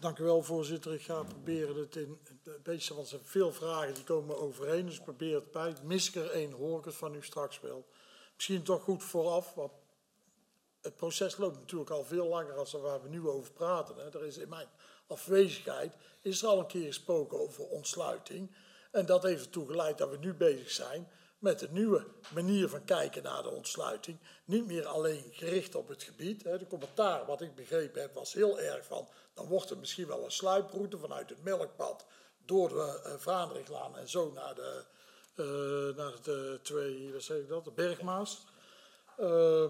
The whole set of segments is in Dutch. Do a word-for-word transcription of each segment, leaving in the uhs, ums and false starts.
Dank u wel, voorzitter. Ik ga proberen het in een beetje, want er zijn veel vragen die komen overeen, dus ik probeer het bij. Mis ik er één, hoor ik het van u straks wel. Misschien toch goed vooraf, want het proces loopt natuurlijk al veel langer dan waar we nu over praten. Hè. Er is in mijn afwezigheid is er al een keer gesproken over ontsluiting. En dat heeft ertoe geleid dat we nu bezig zijn met een nieuwe manier van kijken naar de ontsluiting. Niet meer alleen gericht op het gebied. Hè. De commentaar, wat ik begrepen heb, was heel erg van, dan wordt het misschien wel een sluiproute vanuit het Melkpad door de uh, Vaandrichtlaan en zo naar de, uh, naar de twee, wat zeg ik dat, de Bergmaas. Uh,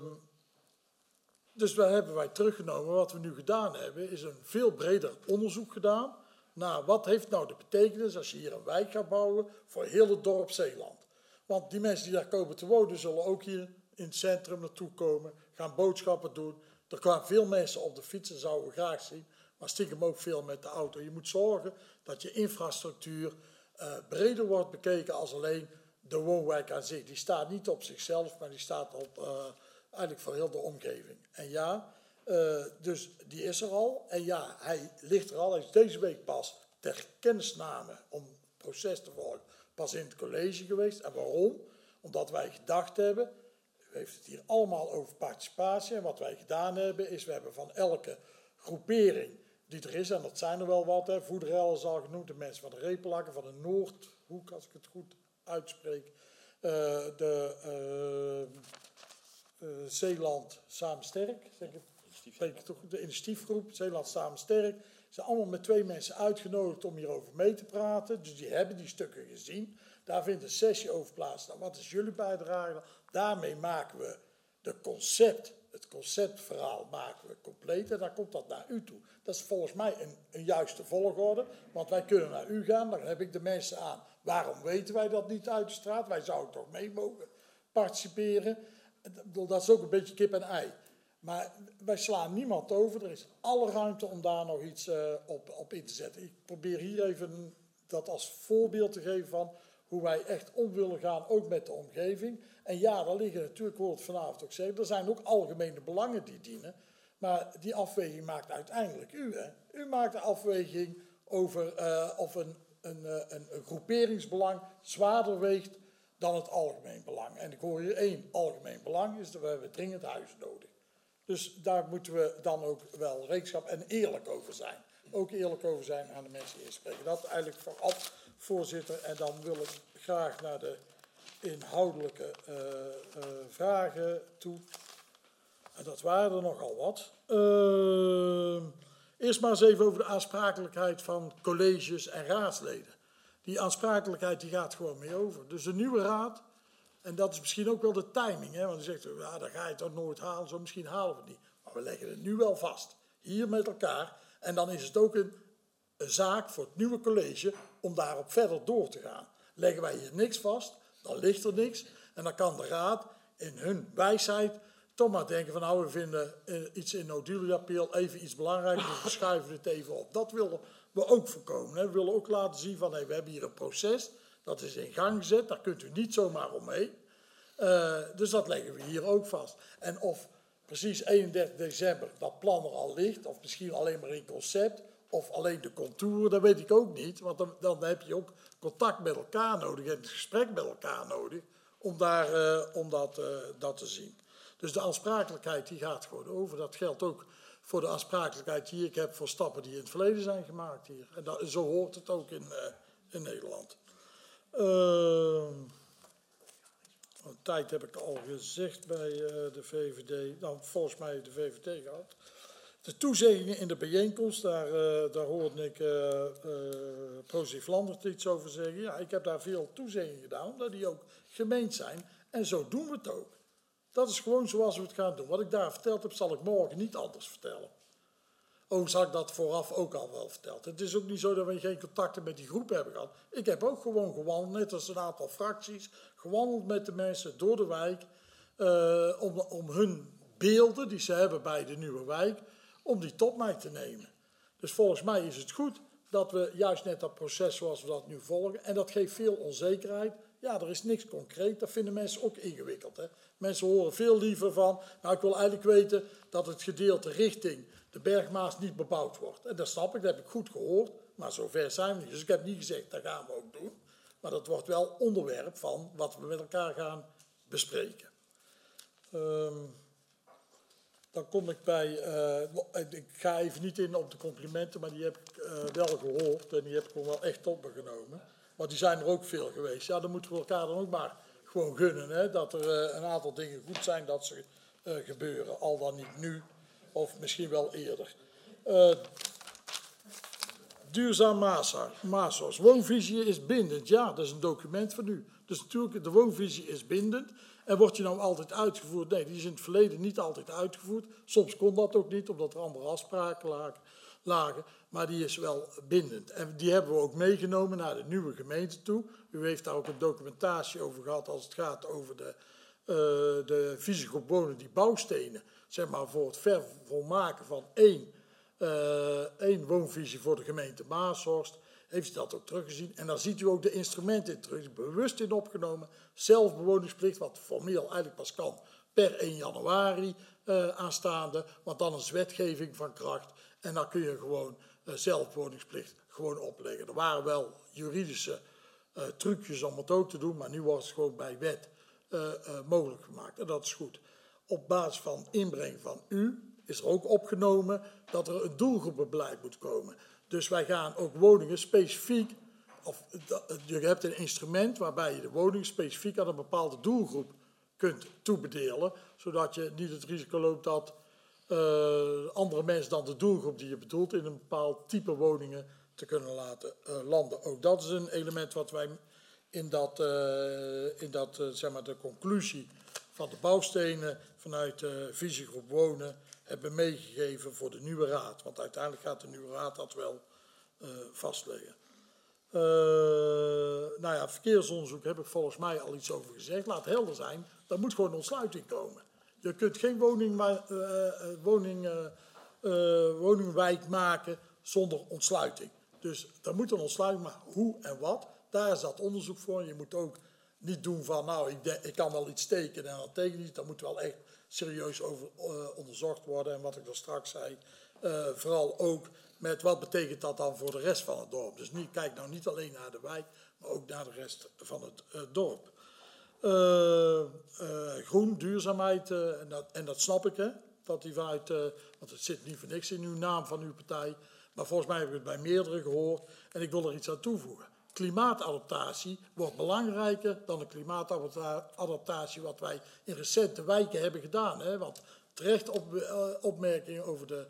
dus daar hebben wij teruggenomen. Wat we nu gedaan hebben, is een veel breder onderzoek gedaan naar wat heeft nou de betekenis als je hier een wijk gaat bouwen voor heel het dorp Zeeland. Want die mensen die daar komen te wonen, zullen ook hier in het centrum naartoe komen, gaan boodschappen doen. Er kwamen veel mensen op de fiets, dat zouden we graag zien, maar stiekem ook veel met de auto. Je moet zorgen dat je infrastructuur uh, breder wordt bekeken als alleen de woonwijk aan zich. Die staat niet op zichzelf, maar die staat op uh, eigenlijk voor heel de omgeving. En ja, uh, dus die is er al. En ja, hij ligt er al. Hij is deze week pas ter kennisname om het proces te volgen pas in het college geweest. En waarom? Omdat wij gedacht hebben, u heeft het hier allemaal over participatie. En wat wij gedaan hebben, is we hebben van elke groepering die er is, en dat zijn er wel wat, hè, Voederel is al genoemd, de mensen van de Repelakken, van de Noordhoek, als ik het goed uitspreek, uh, de uh, uh, Zeeland Samen Sterk, zeg ik het, zeg ik het toch, de initiatiefgroep, Zeeland Samen Sterk, zijn allemaal met twee mensen uitgenodigd om hierover mee te praten. Dus die hebben die stukken gezien. Daar vindt een sessie over plaats. Nou, wat is jullie bijdrage? Daarmee maken we de concept, het conceptverhaal maken we compleet. En dan komt dat naar u toe. Dat is volgens mij een, een juiste volgorde. Want wij kunnen naar u gaan. Dan heb ik de mensen aan. Waarom weten wij dat niet uit de straat? Wij zouden toch mee mogen participeren. Dat is ook een beetje kip en ei. Maar wij slaan niemand over. Er is alle ruimte om daar nog iets uh, op, op in te zetten. Ik probeer hier even dat als voorbeeld te geven van hoe wij echt om willen gaan, ook met de omgeving. En ja, daar liggen natuurlijk, ik hoor het vanavond ook zeggen, er zijn ook algemene belangen die dienen. Maar die afweging maakt uiteindelijk u. Hè? U maakt de afweging over uh, of een, een, een, een groeperingsbelang zwaarder weegt dan het algemeen belang. En ik hoor hier één algemeen belang, is dat we hebben dringend huizen nodig. Dus daar moeten we dan ook wel rekenschap en eerlijk over zijn. Ook eerlijk over zijn aan de mensen die inspreken. Dat eigenlijk vooraf, voorzitter. En dan wil ik graag naar de inhoudelijke uh, uh, vragen toe. En dat waren er nogal wat. Uh, eerst maar eens even over de aansprakelijkheid van colleges en raadsleden. Die aansprakelijkheid die gaat gewoon mee over. Dus de nieuwe raad, en dat is misschien ook wel de timing. Hè, want je zegt, ja, dan ga je het toch nooit halen. Zo misschien halen we het niet. Maar we leggen het nu wel vast. Hier met elkaar. En dan is het ook een, een zaak voor het nieuwe college om daarop verder door te gaan. Leggen wij hier niks vast, dan ligt er niks. En dan kan de raad in hun wijsheid toch maar denken van nou, we vinden iets in Nodulia-Peel even iets belangrijks. Dus we schuiven het even op. Dat willen we ook voorkomen. Hè. We willen ook laten zien van hey, we hebben hier een proces. Dat is in gang gezet. Daar kunt u niet zomaar omheen. Uh, dus dat leggen we hier ook vast. En of precies eenendertig december dat plan er al ligt, of misschien alleen maar in concept, of alleen de contouren, dat weet ik ook niet. Want dan, dan heb je ook contact met elkaar nodig en het gesprek met elkaar nodig om, daar, uh, om dat, uh, dat te zien. Dus de aansprakelijkheid die gaat gewoon over. Dat geldt ook voor de aansprakelijkheid die ik heb voor stappen die in het verleden zijn gemaakt hier. En dat, zo hoort het ook in, uh, in Nederland. Uh, tijd heb ik al gezegd bij uh, de V V D. Nou, volgens mij heeft de V V D gehad. De toezeggingen in de bijeenkomst, daar, uh, daar hoorde ik uh, uh, Prozie Vlaandert iets over zeggen. Ja, ik heb daar veel toezeggingen gedaan, omdat die ook gemeend zijn. En zo doen we het ook. Dat is gewoon zoals we het gaan doen. Wat ik daar verteld heb, zal ik morgen niet anders vertellen. Overigens had ik dat vooraf ook al wel verteld. Het is ook niet zo dat we geen contacten met die groep hebben gehad. Ik heb ook gewoon gewandeld, net als een aantal fracties, gewandeld met de mensen door de wijk, uh, om, om hun beelden die ze hebben bij de nieuwe wijk, om die tot mij te nemen. Dus volgens mij is het goed dat we juist net dat proces zoals we dat nu volgen, en dat geeft veel onzekerheid. Ja, er is niks concreet. Dat vinden mensen ook ingewikkeld. Hè? Mensen horen veel liever van, nou ik wil eigenlijk weten dat het gedeelte richting de Bergmaas niet bebouwd wordt. En dat snap ik, dat heb ik goed gehoord, maar zover zijn we niet. Dus ik heb niet gezegd, dat gaan we ook doen. Maar dat wordt wel onderwerp van wat we met elkaar gaan bespreken. Um, dan kom ik bij, uh, ik ga even niet in op de complimenten, maar die heb ik uh, wel gehoord en die heb ik gewoon wel echt op me genomen. Maar die zijn er ook veel geweest. Ja, dan moeten we elkaar dan ook maar gewoon gunnen, hè, dat er uh, een aantal dingen goed zijn dat ze uh, gebeuren. Al dan niet nu, of misschien wel eerder. Uh, Duurzaam Maashorst. Woonvisie is bindend. Ja, dat is een document van u. Dus natuurlijk, de woonvisie is bindend. En wordt die nou altijd uitgevoerd? Nee, die is in het verleden niet altijd uitgevoerd. Soms kon dat ook niet, omdat er andere afspraken lagen. Maar die is wel bindend. En die hebben we ook meegenomen naar de nieuwe gemeente toe. U heeft daar ook een documentatie over gehad als het gaat over de, uh, de visiegroep wonen die bouwstenen, zeg maar, voor het vervolmaken van één, uh, één woonvisie voor de gemeente Maashorst. Heeft u dat ook teruggezien. En dan ziet u ook de instrumenten in terug. Bewust in opgenomen. Zelfbewoningsplicht, wat formeel eigenlijk pas kan per één januari uh, aanstaande. Want dan is wetgeving van kracht. En dan kun je gewoon uh, zelfbewoningsplicht gewoon opleggen. Er waren wel juridische uh, trucjes om het ook te doen. Maar nu wordt het gewoon bij wet uh, uh, mogelijk gemaakt. En dat is goed. Op basis van inbreng van u is er ook opgenomen dat er een doelgroepenbeleid moet komen. Dus wij gaan ook woningen specifiek, of je hebt een instrument waarbij je de woning specifiek aan een bepaalde doelgroep kunt toebedelen, zodat je niet het risico loopt dat uh, andere mensen dan de doelgroep die je bedoelt in een bepaald type woningen te kunnen laten uh, landen. Ook dat is een element wat wij in dat, uh, in dat uh, zeg maar de conclusie van de bouwstenen vanuit de visiegroep wonen hebben meegegeven voor de nieuwe raad. Want uiteindelijk gaat de nieuwe raad dat wel uh, vastleggen. Uh, nou ja, verkeersonderzoek heb ik volgens mij al iets over gezegd. Laat helder zijn, daar moet gewoon ontsluiting komen. Je kunt geen woning, uh, woning, uh, uh, woningwijk maken zonder ontsluiting. Dus daar moet een ontsluiting, maar hoe en wat, daar is dat onderzoek voor. Je moet ook niet doen van, nou, ik, de, ik kan wel iets tekenen en dat teken niet. Dat moet wel echt serieus over uh, onderzocht worden. En wat ik al straks zei, uh, vooral ook met wat betekent dat dan voor de rest van het dorp. Dus niet, kijk nou niet alleen naar de wijk, maar ook naar de rest van het uh, dorp. Uh, uh, groen, duurzaamheid, uh, en, dat, en dat snap ik, hè. Dat die vanuit, uh, want het zit niet voor niks in uw naam van uw partij. Maar volgens mij heb ik het bij meerdere gehoord. En ik wil er iets aan toevoegen. Klimaatadaptatie wordt belangrijker dan de klimaatadaptatie wat wij in recente wijken hebben gedaan. Hè? Want terecht op, uh, opmerkingen over de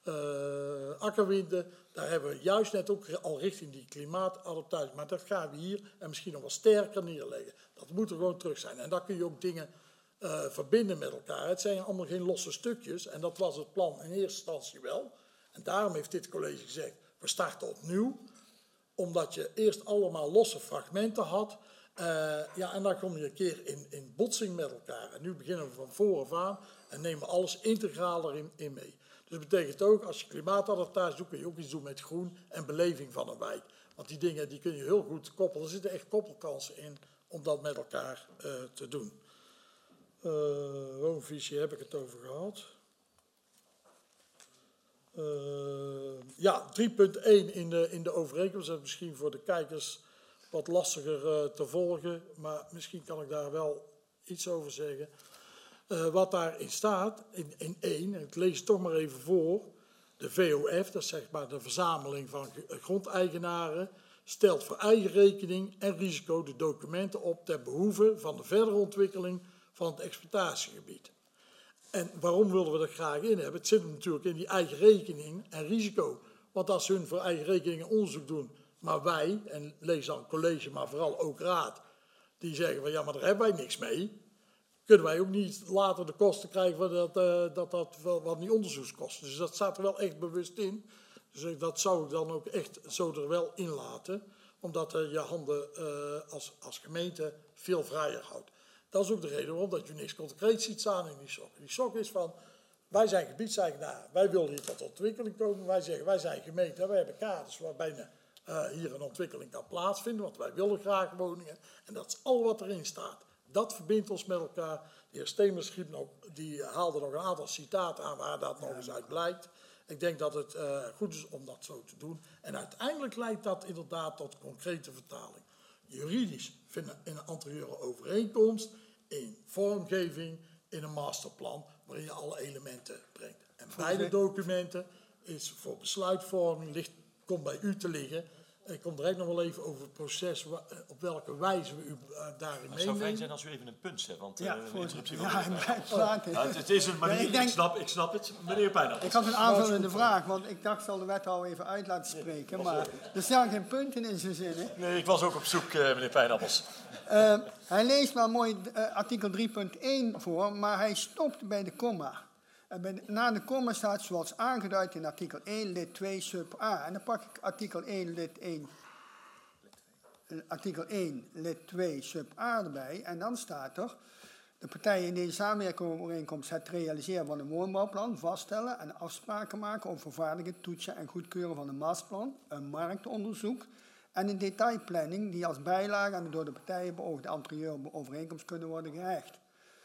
uh, akkerwinden, daar hebben we juist net ook al richting die klimaatadaptatie. Maar dat gaan we hier en misschien nog wel sterker neerleggen. Dat moet er gewoon terug zijn. En daar kun je ook dingen uh, verbinden met elkaar. Het zijn allemaal geen losse stukjes en dat was het plan in eerste instantie wel. En daarom heeft dit college gezegd, we starten opnieuw. Omdat je eerst allemaal losse fragmenten had. Uh, ja, en dan kom je een keer in, in botsing met elkaar. En nu beginnen we van vooraf aan en nemen alles integraal erin in mee. Dus dat betekent ook, als je klimaatadaptatie doet, kun je ook iets doen met groen en beleving van een wijk. Want die dingen die kun je heel goed koppelen. Er zitten echt koppelkansen in om dat met elkaar uh, te doen. Uh, woonvisie heb ik het over gehad. Uh, ja, drie punt één in de, in de overeenkomst. Dat is misschien voor de kijkers wat lastiger uh, te volgen. Maar misschien kan ik daar wel iets over zeggen. Uh, wat daarin staat, in, in één, en ik lees het toch maar even voor. De V O F, dat is zeg maar de verzameling van grondeigenaren, stelt voor eigen rekening en risico de documenten op ter behoeve van de verdere ontwikkeling van het exploitatiegebied. En waarom willen we er graag in hebben? Het zit natuurlijk in die eigen rekening en risico. Want als hun voor eigen rekening onderzoek doen, maar wij, en lees dan college, maar vooral ook raad, die zeggen van ja, maar daar hebben wij niks mee, kunnen wij ook niet later de kosten krijgen van dat, uh, dat, dat wat die onderzoekskosten. Dus dat staat er wel echt bewust in. Dus dat zou ik dan ook echt zo er wel in laten, omdat uh, je handen uh, als, als gemeente veel vrijer houdt. Dat is ook de reden waarom dat je niks concreets ziet staan in die S O C. Die S O C is van, wij zijn gebiedseigenaar, wij willen hier tot ontwikkeling komen. Wij zeggen, wij zijn gemeente, wij hebben kaders waarbij uh, hier een ontwikkeling kan plaatsvinden, want wij willen graag woningen. En dat is al wat erin staat. Dat verbindt ons met elkaar. De heer Stemers nog, die haalde nog een aantal citaten aan waar dat nog eens uit blijkt. Ik denk dat het uh, goed is om dat zo te doen. En uiteindelijk leidt dat inderdaad tot concrete vertaling. Juridisch vinden in een anterieure overeenkomst, in vormgeving, in een masterplan, waarin je alle elementen brengt. En beide documenten is voor besluitvorming, ligt, komt bij u te liggen. Ik kom direct nog wel even over het proces, op welke wijze we u uh, daarin meenemen. Het zou fijn zijn als u even een punt zet, want ja, uh, voor interruptie ja, ja, ja, ja, het is een manier, ja, ik, denk, ik, snap, ik snap het, meneer Pijnappels. Ik had een aanvullende vraag, want ik dacht, ik zal de wethouder even uit laten spreken, nee, maar er staan geen punten in zijn zin. Hè? Nee, ik was ook op zoek, uh, meneer Pijnappels. Uh, hij leest wel mooi uh, artikel drie punt één voor, maar hij stopt bij de komma. De, na de komma staat zoals aangeduid in artikel één lid twee sub A. En dan pak ik artikel één lid één, artikel één lid twee sub A erbij. En dan staat er, de partijen in deze samenwerkingsovereenkomst het realiseren van een woonbouwplan vaststellen en afspraken maken over vervaardigen, toetsen en goedkeuren van een masterplan, een marktonderzoek en een detailplanning die als bijlage aan de door de partijen beoogde anterieure overeenkomst kunnen worden gehecht.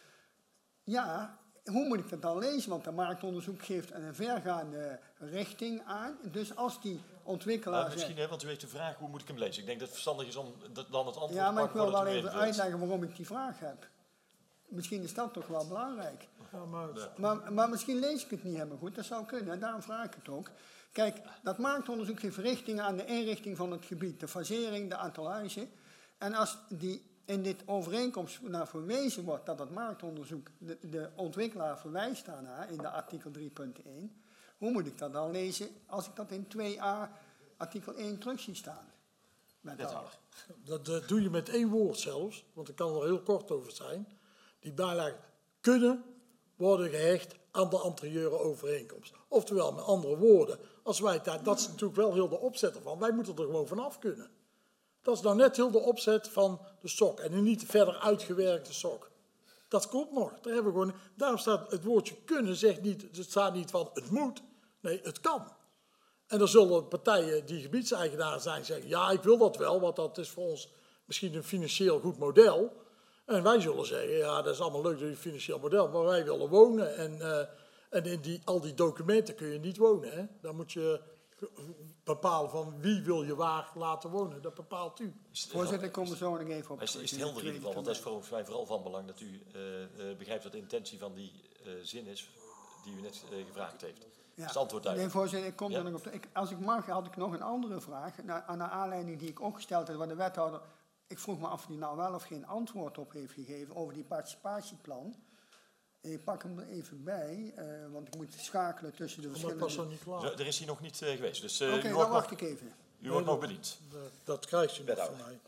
Ja, hoe moet ik dat dan lezen? Want dat marktonderzoek geeft een vergaande richting aan. Dus als die ontwikkelaar... Uh, misschien, hè, want u heeft de vraag, hoe moet ik hem lezen? Ik denk dat het verstandig is om dan het antwoord ja, te pakken. Ja, maar ik wil wel even uitleggen waarom ik die vraag heb. Misschien is dat toch wel belangrijk. Ja, maar... Ja. Maar, maar misschien lees ik het niet helemaal goed. Dat zou kunnen, en daarom vraag ik het ook. Kijk, dat marktonderzoek geeft richtingen aan de inrichting van het gebied. De fasering, de aantal huizen. En als die... in dit overeenkomst naar verwezen wordt dat het marktonderzoek de, de ontwikkelaar verwijst daarnaar in de artikel drie punt één, hoe moet ik dat dan lezen als ik dat in twee a artikel één terug zie staan? Dat, dat, dat doe je met één woord zelfs, want ik kan er heel kort over zijn. Die bijlagen kunnen worden gehecht aan de anterieure overeenkomst. Oftewel, met andere woorden, als wij daar, dat is natuurlijk wel heel de opzet ervan, wij moeten er gewoon vanaf kunnen. Dat is nou net heel de opzet van de S O C en een niet verder uitgewerkte S O C. Dat komt nog. Daar hebben we gewoon, daarom staat het woordje kunnen, zegt niet, het staat niet van het moet, nee, het kan. En dan zullen partijen die gebiedseigenaar zijn zeggen, ja, ik wil dat wel, want dat is voor ons misschien een financieel goed model. En wij zullen zeggen, ja, dat is allemaal leuk, dat je financieel model, maar wij willen wonen. En, uh, en in die, al die documenten kun je niet wonen. Hè? Dan moet je bepalen van wie wil je waar laten wonen. Dat bepaalt u. Voorzitter, ik kom er zo nog even op. Is, is het helder in ieder geval, want dat is voor mij vooral van belang dat u uh, uh, begrijpt wat de intentie van die uh, zin is die u net uh, gevraagd heeft. Ja. Is het antwoord duidelijk? Nee, voorzitter, ik kom ja? er nog op. Ik, als ik mag, had ik nog een andere vraag. Na, aan de aanleiding die ik ook gesteld heb, waar de wethouder... Ik vroeg me af of hij nou wel of geen antwoord op heeft gegeven over die participatieplan. Ik pak hem er even bij, uh, want ik moet schakelen tussen de verschillende... Maar ik was nog niet klaar. Zo, er is hier nog niet uh, geweest, dus uh, Oké, okay, dan wacht nog, ik even. U nee, wordt nog bediend. Dat, dat krijgt u nog van mij.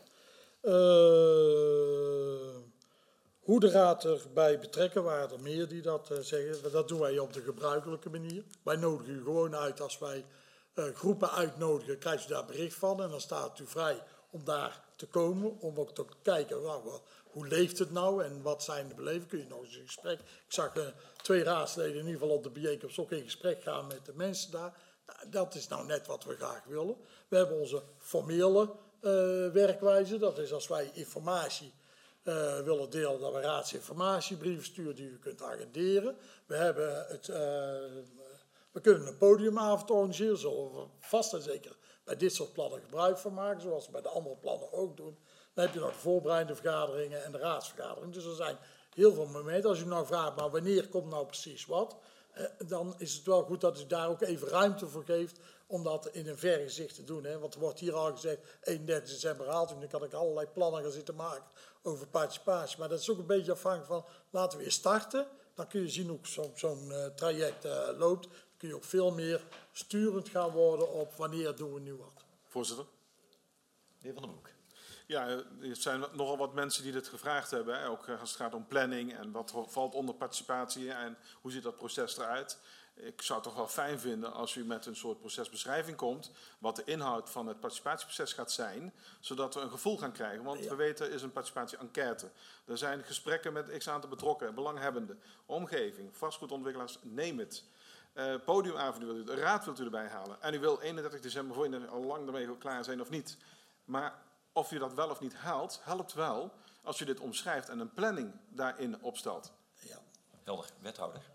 Uh, hoe de raad erbij betrekken, waren er meer die dat uh, zeggen. Dat doen wij op de gebruikelijke manier. Wij nodigen u gewoon uit als wij uh, groepen uitnodigen, krijgt u daar bericht van. En dan staat u vrij om daar te komen, om ook te kijken, nou, wat, hoe leeft het nou en wat zijn de belevingen? Kun je nog eens in gesprek. Ik zag uh, twee raadsleden in ieder geval op de bijeenkomst ook in gesprek gaan met de mensen daar. Nou, dat is nou net wat we graag willen. We hebben onze formele uh, werkwijze. Dat is als wij informatie uh, willen delen, dat we raadsinformatiebrieven sturen die u kunt agenderen. We hebben het, uh, we kunnen een podiumavond organiseren, zullen we vast en zeker bij dit soort plannen gebruik van maken, zoals we bij de andere plannen ook doen. Dan heb je nog de voorbereidende vergaderingen en de raadsvergadering. Dus er zijn heel veel momenten. Als u nou vraagt, maar wanneer komt nou precies wat? Eh, dan is het wel goed dat u daar ook even ruimte voor geeft om dat in een vergezicht te doen. Hè? Want er wordt hier al gezegd, eenendertig december haalt u. Nu kan ik allerlei plannen gaan zitten maken over participatie. Maar dat is ook een beetje afhankelijk van, laten we weer starten. Dan kun je zien hoe zo'n zo'n uh, traject uh, loopt. Dan kun je ook veel meer sturend gaan worden op wanneer doen we nu wat. Voorzitter. De heer Van den Broek. Ja, er zijn nogal wat mensen die dit gevraagd hebben. Hè? Ook als het gaat om planning en wat valt onder participatie en hoe ziet dat proces eruit. Ik zou het toch wel fijn vinden als u met een soort procesbeschrijving komt, wat de inhoud van het participatieproces gaat zijn, zodat we een gevoel gaan krijgen. Want ja. we weten, er is een participatie-enquête. Er zijn gesprekken met x aantal betrokkenen, belanghebbenden, omgeving, vastgoedontwikkelaars, neem het. Uh, podiumavond wilt u, de raad wilt u erbij halen. En u wil eenendertig december voor je al lang ermee klaar zijn of niet. Maar of u dat wel of niet haalt, helpt wel als u dit omschrijft en een planning daarin opstelt. Ja. Helder, wethouder.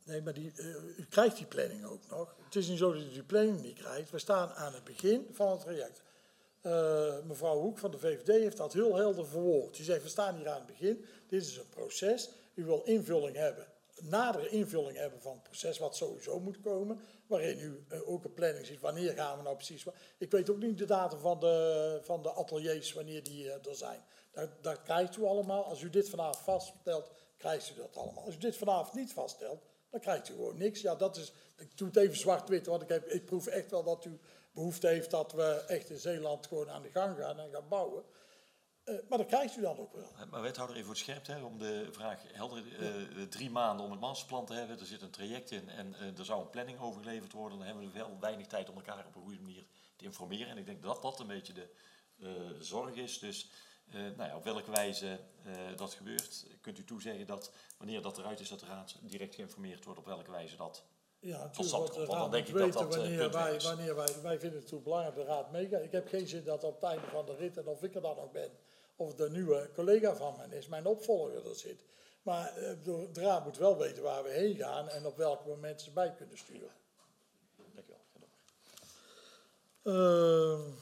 Nee, maar die, uh, u krijgt die planning ook nog. Het is niet zo dat u die planning niet krijgt. We staan aan het begin van het traject. Uh, mevrouw Hoek van de V V D heeft dat heel helder verwoord. Die zegt, we staan hier aan het begin. Dit is een proces. U wil invulling hebben. Nadere invulling hebben van het proces wat sowieso moet komen. Waarin u uh, ook een planning ziet. Wanneer gaan we nou precies... Ik weet ook niet de datum van de, van de ateliers, wanneer die uh, er zijn. Dat, dat krijgt u allemaal. Als u dit vanavond vaststelt, krijgt u dat allemaal. Als u dit vanavond niet vaststelt, dan krijgt u gewoon niks. Ja, dat is... Ik doe het even zwart-wit, want ik, heb, ik proef echt wel dat u behoefte heeft dat we echt in Zeeland gewoon aan de gang gaan en gaan bouwen. Uh, maar dat krijgt u dan ook wel. Maar wethouder, even voor het scherp, hè, om de vraag helder, uh, drie maanden om het masterplan te hebben, er zit een traject in en uh, er zou een planning overgeleverd worden, dan hebben we wel weinig tijd om elkaar op een goede manier te informeren. En ik denk dat dat een beetje de uh, zorg is. Dus uh, nou ja, op welke wijze uh, dat gebeurt, kunt u toezeggen dat wanneer dat eruit is, dat de raad direct geïnformeerd wordt op welke wijze dat... Ja, tot stand komt. Want dan denk ik weten dat dat wanneer uh, wij, is. wanneer wij, wij vinden het toe belangrijk dat de raad meegaat. Ik heb geen zin dat op het einde van de rit, en of ik er dan nog ben, of de nieuwe collega van mij is, mijn opvolger er zit. Maar uh, de, de raad moet wel weten waar we heen gaan en op welk moment ze bij kunnen sturen. Dank u wel. Uh,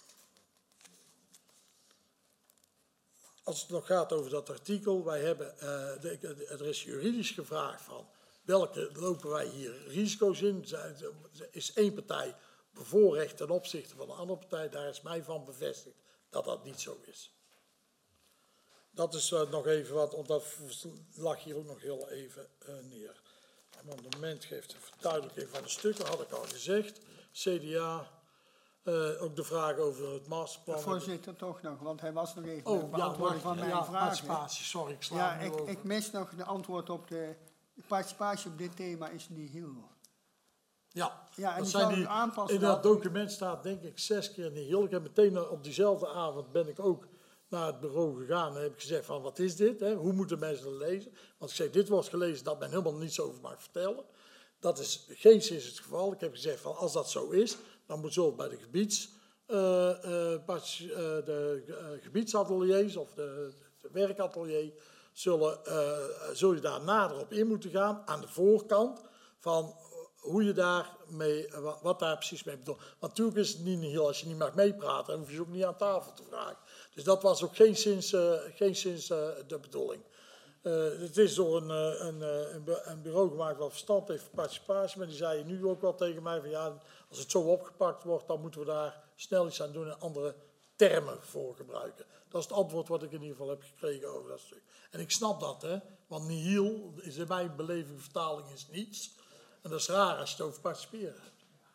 als het nog gaat over dat artikel, wij hebben, uh, de, de, er is juridisch gevraagd van welke lopen wij hier risico's in. Is één partij bevoorrecht ten opzichte van de andere partij, daar is mij van bevestigd dat dat niet zo is. Dat is uh, nog even wat, want dat lag hier ook nog heel even uh, neer. Het amendement geeft een verduidelijking van de stukken, had ik al gezegd. C D A, uh, ook de vraag over het masterplan. Voorzitter, toch nog, want hij was nog even oh, beantwoorden ja, van mijn ja, vraag. participatie, sorry, ik sla Ja, nu ik, over. ik mis nog de antwoord op de... de participatie op dit thema is niet heel. Ja, ja en dat die zijn die, aanpassen. in dat document staat denk ik zes keer niet heel. Ik heb meteen op diezelfde avond ben ik ook naar het bureau gegaan en heb ik gezegd van wat is dit? Hè? Hoe moeten mensen het lezen? Want ik zeg dit wordt gelezen dat men helemaal niets over mag vertellen. Dat is geen sinds het geval. Ik heb gezegd van als dat zo is, dan moet zo bij de gebieds, uh, uh, de uh, gebiedsateliers of de, de werkatelier zullen, uh, zul je daar nader op in moeten gaan aan de voorkant van hoe je daar mee, wat daar precies mee bedoelt. Want natuurlijk is het niet heel, als je niet mag meepraten, dan hoef je ze ook niet aan tafel te vragen. Dus dat was ook geen sinds, uh, geen sinds uh, de bedoeling. Uh, het is door een, een, een, een bureau gemaakt wat verstand heeft voor participatie, maar die zei nu ook wel tegen mij van ja, als het zo opgepakt wordt, dan moeten we daar snel iets aan doen en andere termen voor gebruiken. Dat is het antwoord wat ik in ieder geval heb gekregen over dat stuk. En ik snap dat, hè, want nihil is in mijn beleving vertaling is niets. En dat is raar als je het over participeren hebt.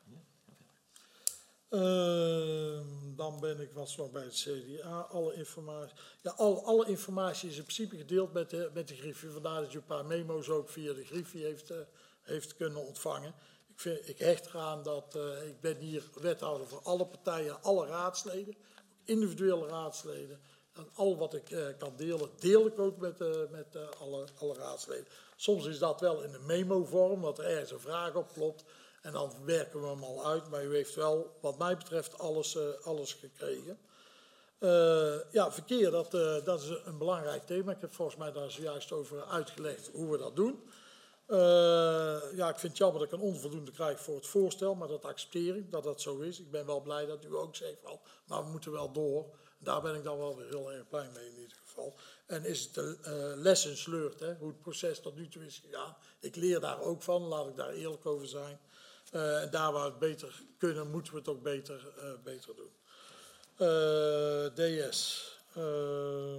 Uh, dan ben ik was nog bij het C D A. Alle informatie, ja, alle, alle informatie is in principe gedeeld met de, met de Griffie. Vandaar dat je een paar memo's ook via de Griffie heeft, uh, heeft kunnen ontvangen. Ik, vind, ik hecht eraan dat uh, ik ben hier wethouder voor alle partijen, alle raadsleden, individuele raadsleden. En al wat ik uh, kan delen, deel ik ook met, uh, met uh, alle, alle raadsleden. Soms is dat wel in een memo-vorm, dat er ergens een vraag op klopt. En dan werken we hem al uit. Maar u heeft wel, wat mij betreft, alles, uh, alles gekregen. Uh, ja, verkeer, dat, uh, dat is een belangrijk thema. Ik heb volgens mij daar zojuist over uitgelegd hoe we dat doen. Uh, ja, ik vind het jammer dat ik een onvoldoende krijg voor het voorstel. Maar dat accepteer ik, dat dat zo is. Ik ben wel blij dat u ook zegt van, maar we moeten wel door. Daar ben ik dan wel weer heel erg blij mee in ieder geval. En is het de uh, lessons learned, hè, hoe het proces tot nu toe is gegaan. Ik leer daar ook van, laat ik daar eerlijk over zijn. Uh, en daar waar we het beter kunnen, moeten we het ook beter, uh, beter doen. Uh, D S. Uh,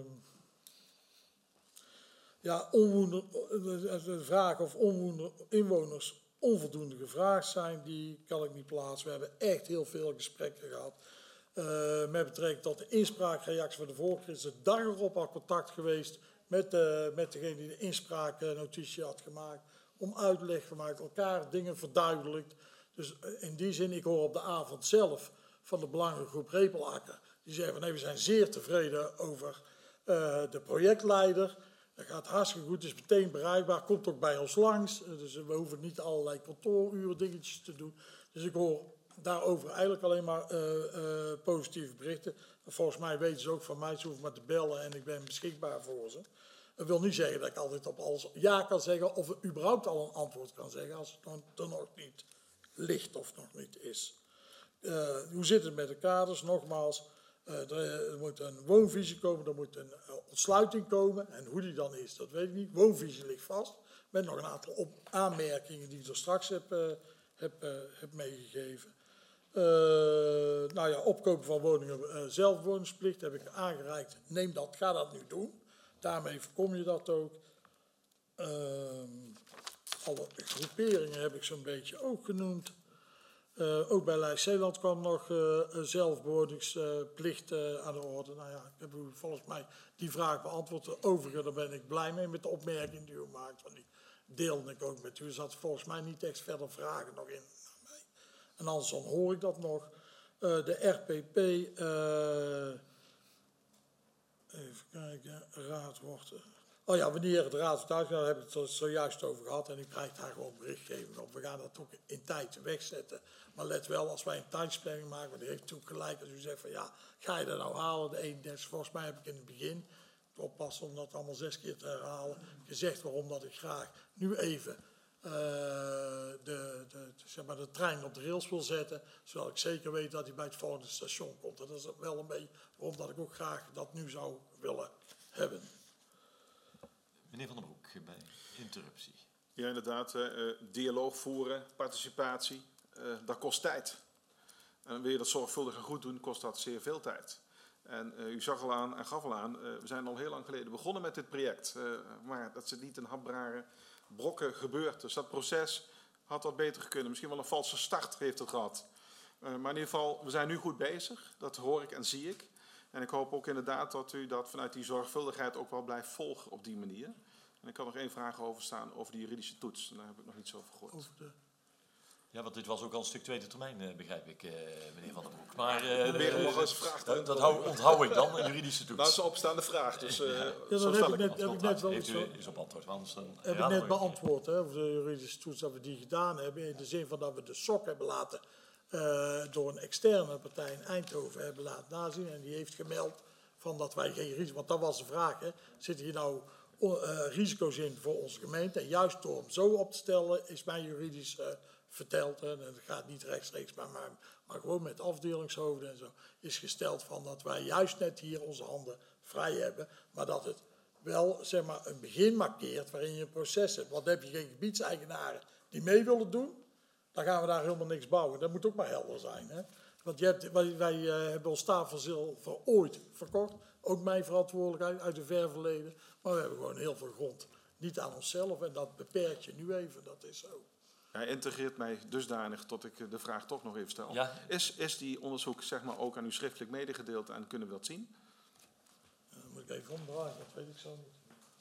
ja, onwoender, de vraag of onwoender, inwoners onvoldoende gevraagd zijn, die kan ik niet plaatsen. We hebben echt heel veel gesprekken gehad. Uh, met betrekking tot de inspraakreactie van de volker is de dag erop al contact geweest met, uh, met degene die de inspraaknotitie had gemaakt. Om uitleg gemaakt, elkaar dingen verduidelijkt. Dus in die zin, ik hoor op de avond zelf van de belangengroep Repelakker. Die zeggen van nee, we zijn zeer tevreden over uh, de projectleider. Dat gaat hartstikke goed, is meteen bereikbaar, komt ook bij ons langs. Uh, dus we hoeven niet allerlei kantooruren dingetjes te doen. Dus ik hoor daarover eigenlijk alleen maar uh, uh, positieve berichten. Volgens mij weten ze ook van mij, ze hoeven maar te bellen en ik ben beschikbaar voor ze. Dat wil niet zeggen dat ik altijd op alles ja kan zeggen of überhaupt al een antwoord kan zeggen als het dan er nog niet ligt of nog niet is. Uh, hoe zit het met de kaders? Nogmaals, uh, er, er moet een woonvisie komen, er moet een uh, ontsluiting komen. En hoe die dan is, dat weet ik niet. Woonvisie ligt vast. Met nog een aantal op aanmerkingen die ik er straks heb, uh, heb, uh, heb meegegeven. Uh, nou ja, opkopen van woningen, uh, zelfwoningsplicht heb ik aangereikt. Neem dat, ga dat nu doen. Daarmee voorkom je dat ook. Uh, alle groeperingen heb ik zo'n beetje ook genoemd. Uh, ook bij Lijst Zeeland kwam nog uh, een zelfbewoningsplicht uh, aan de orde. Nou ja, ik heb u volgens mij die vraag beantwoord. Overigens, daar ben ik blij mee met de opmerking die u maakt. Want die deelde ik ook met u. Er zat volgens mij niet echt verder vragen nog in. En anders dan hoor ik dat nog. Uh, de R P P, uh, even kijken, raad wordt... Uh, oh ja, wanneer het raad wordt uitgegaan, daar heb ik het er zojuist over gehad. En u krijgt daar gewoon berichtgeving op. We gaan dat ook in tijd wegzetten. Maar let wel, als wij een tijdsplanning maken, want die heeft natuurlijk gelijk als u zegt van ja, ga je dat nou halen, de eenendertig, volgens mij heb ik in het begin, ik oppassen om dat allemaal zes keer te herhalen, gezegd waarom dat ik graag nu even uh, de, de, de, zeg maar de trein op de rails wil zetten, zodat ik zeker weet dat hij bij het volgende station komt. En dat is wel een beetje waarom dat ik ook graag dat nu zou willen hebben. Meneer Van den Broek, bij interruptie. Ja, inderdaad. Uh, dialoog voeren, participatie, uh, dat kost tijd. En wil je dat zorgvuldig en goed doen, kost dat zeer veel tijd. En uh, u zag al aan en gaf al aan, uh, we zijn al heel lang geleden begonnen met dit project. Uh, maar dat is niet in hapbare brokken gebeurd. Dus dat proces had wat beter gekund. Misschien wel een valse start heeft het gehad. Uh, maar in ieder geval, we zijn nu goed bezig. Dat hoor ik en zie ik. En ik hoop ook inderdaad dat u dat vanuit die zorgvuldigheid ook wel blijft volgen op die manier. En ik kan nog één vraag over staan over de juridische toets. Daar heb ik nog niets over gehoord. Over de... Ja, want dit was ook al een stuk tweede termijn, uh, begrijp ik, uh, meneer Van den Broek. Maar uh, probeer hem nog eens vraag te dat, dat hou, onthoud ik dan, een juridische toets. Nou, dat is een opstaande vraag, dus uh, ja, ja, dat zo heb stel ik ik net, heb ik net wel Heeft u zo, is op antwoord, anders dan... Heb ik net beantwoord, hè, over de juridische toets, dat we die gedaan hebben. In de zin van dat we de S O C hebben laten, uh, door een externe partij in Eindhoven hebben laten nazien. En die heeft gemeld van dat wij geen risico... Want dat was de vraag, hè. Zitten hier nou uh, risico's in voor onze gemeente? En juist door hem zo op te stellen, is mij juridisch uh, verteld... en het gaat niet rechtstreeks bij mij, maar gewoon met afdelingshoofden en zo... is gesteld van dat wij juist net hier onze handen vrij hebben... maar dat het wel, zeg maar, een begin markeert waarin je een proces hebt. Want heb je geen gebiedseigenaren die mee willen doen... dan gaan we daar helemaal niks bouwen. Dat moet ook maar helder zijn, hè. Want je hebt, wij, wij uh, hebben ons tafelzilver ooit verkocht. Ook mijn verantwoordelijkheid uit het ver verleden. Maar we hebben gewoon heel veel grond. Niet aan onszelf. En dat beperkt je nu even. Dat is zo. Hij integreert mij dusdanig tot ik de vraag toch nog even stel. Ja. Is, is die onderzoek zeg maar, ook aan u schriftelijk medegedeeld en kunnen we dat zien? Uh, moet ik even omdraaien. Dat weet ik zo niet.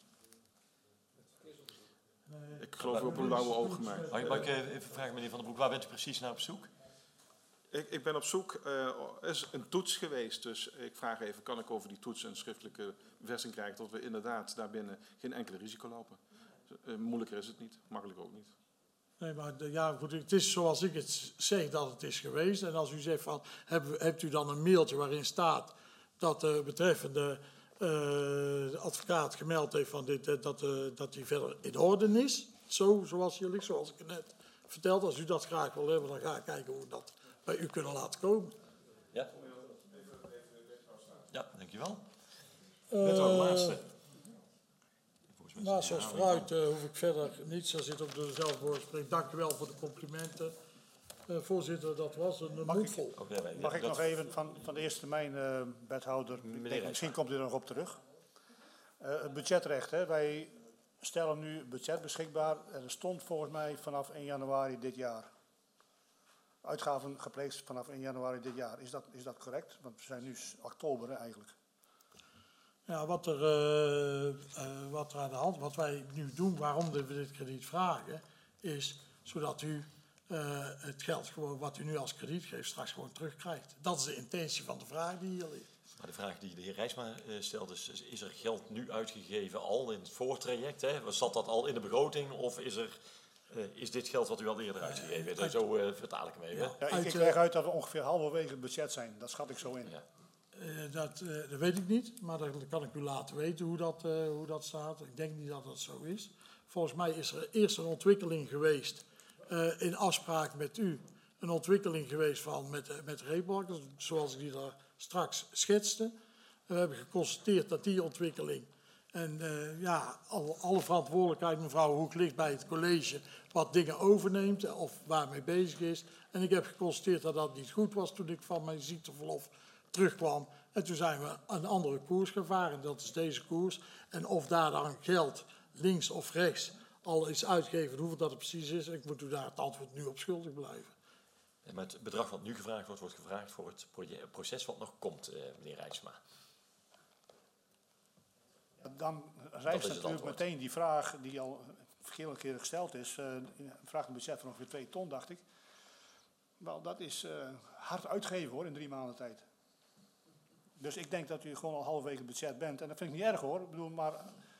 Nee. Ik geloof u op een blauwe oog gemaakt. Mag ik, mag ik even vragen, meneer Van den Broek, waar bent u precies naar op zoek? Ik, ik ben op zoek, er uh, is een toets geweest, dus ik vraag even, kan ik over die toets een schriftelijke bevestiging krijgen dat we inderdaad daarbinnen geen enkele risico lopen? Uh, moeilijker is het niet, makkelijker ook niet. Nee, maar de, ja, goed, het is zoals ik het zeg dat het is geweest. En als u zegt van, hebt, hebt u dan een mailtje waarin staat dat de betreffende uh, advocaat gemeld heeft van dit, uh, dat, uh, dat die verder in orde is? Zo, zoals jullie, zoals ik het net vertelde. Als u dat graag wil hebben, dan ga ik kijken hoe we dat bij u kunnen laten komen. Ja, ja dankjewel. Uh, Net ook laatste. Nou, zoals vooruit uh, hoef ik verder niets. Daar zit ook dezelfde woordspreek. Dank u wel voor de complimenten. Uh, voorzitter, dat was een mag mondvol. Ik, okay, mag ik nog even van, van de eerste termijn, uh, wethouder, ik denk, misschien komt u er nog op terug. Uh, het budgetrecht, hè. Wij stellen nu budget beschikbaar. Er stond volgens mij vanaf één januari dit jaar. Uitgaven gepleegd vanaf één januari dit jaar. Is dat, is dat correct? Want we zijn nu oktober hè, eigenlijk. Ja, wat er, uh, uh, wat er aan de hand, wat wij nu doen, waarom we dit krediet vragen, is zodat u uh, het geld gewoon wat u nu als krediet geeft straks gewoon terugkrijgt. Dat is de intentie van de vraag die hier ligt. Maar de vraag die de heer Rijsma uh, stelt is, is er geld nu uitgegeven al in het voortraject? Hè? Zat dat al in de begroting of is er... Uh, is dit geld wat u al eerder uitgegeven heeft? Uh, zo uh, vertaal ik hem even. Ja, ja, ik, ik leg uit dat we ongeveer halverwege het budget zijn. Dat schat ik zo in. Ja. Uh, dat, uh, dat weet ik niet, maar dat kan ik u laten weten hoe dat, uh, hoe dat staat. Ik denk niet dat dat zo is. Volgens mij is er eerst een ontwikkeling geweest, uh, in afspraak met u, een ontwikkeling geweest van met, uh, met Reebok, zoals ik die daar straks schetste. We hebben geconstateerd dat die ontwikkeling en uh, ja, alle, alle verantwoordelijkheid, mevrouw Hoek, ligt bij het college wat dingen overneemt of waarmee bezig is. En ik heb geconstateerd dat dat niet goed was toen ik van mijn ziekteverlof terugkwam. En toen zijn we een andere koers gaan varen. Dat is deze koers. En of daar dan geld links of rechts al is uitgegeven, hoeveel dat het precies is, ik moet u daar het antwoord nu op schuldig blijven. En met het bedrag wat nu gevraagd wordt, wordt gevraagd voor het proces wat nog komt, eh, meneer Rijksma. Dan rijst natuurlijk meteen die vraag die al verschillende keren gesteld is. Uh, een vraag een budget van ongeveer twee ton, dacht ik. Wel, dat is uh, hard uitgeven hoor, in drie maanden tijd. Dus ik denk dat u gewoon al halverwege het budget bent. En dat vind ik niet erg hoor. Ik bedoel, maar